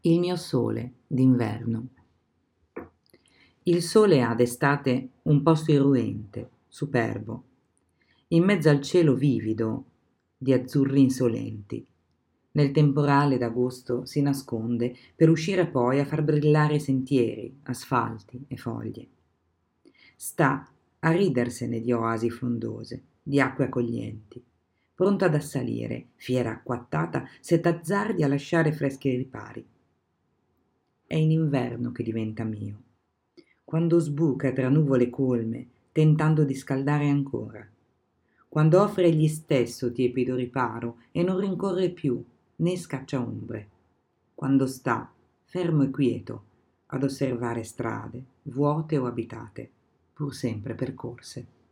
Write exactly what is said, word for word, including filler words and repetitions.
Il mio sole d'inverno. Il sole ha d'estate un posto irruente, superbo, in mezzo al cielo vivido di azzurri insolenti. Nel temporale d'agosto si nasconde per uscire poi a far brillare sentieri, asfalti e foglie. Sta a ridersene di oasi frondose, di acque accoglienti, pronto ad assalire, fiera acquattata, se t'azzardi a lasciare freschi i ripari. È in inverno che diventa mio, quando sbuca tra nuvole colme, tentando di scaldare ancora, quando offre egli stesso tiepido riparo e non rincorre più né scaccia ombre, quando sta, fermo e quieto, ad osservare strade, vuote o abitate, pur sempre percorse.